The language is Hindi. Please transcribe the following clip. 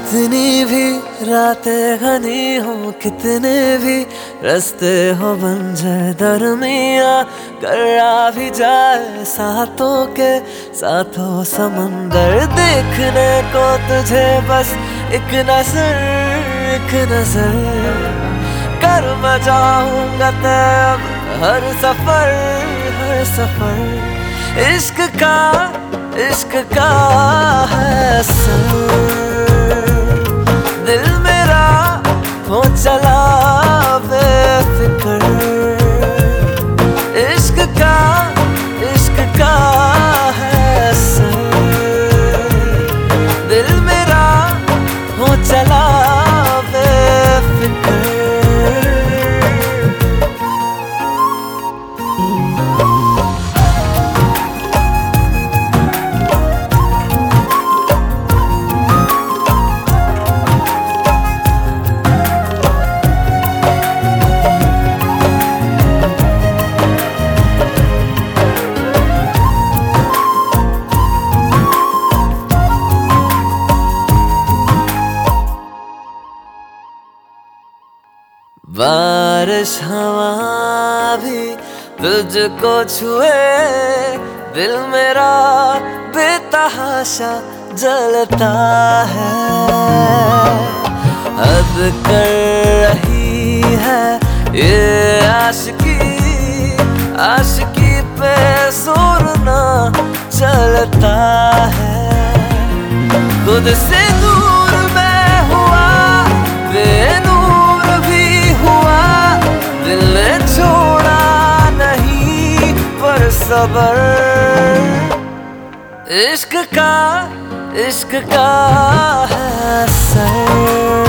कितनी भी रातें घनी हो, कितने भी रास्ते हो बंजर दरमिया, करा भी जाए साथों के साथों समंदर। देखने को तुझे बस एक नजर, एक नजर कर मैं जाऊंगा तब हर सफर, हर सफर। इश्क का है असर, दिल मेरा हो चला बेफिक्र। इश्क का है असर, दिल मेरा हो चला बेफिक्र। बारिश हवा भी तुझको छुए, दिल मेरा बेतहाशा जलता है। हद कर रही है ये आशिकी, आशिकी पे जोर ना चलता है। खुद से दूर मैं हुआ, बेनूर भी हुआ, दिल ने छोड़ा नहीं पर सबर। इश्क का है असर।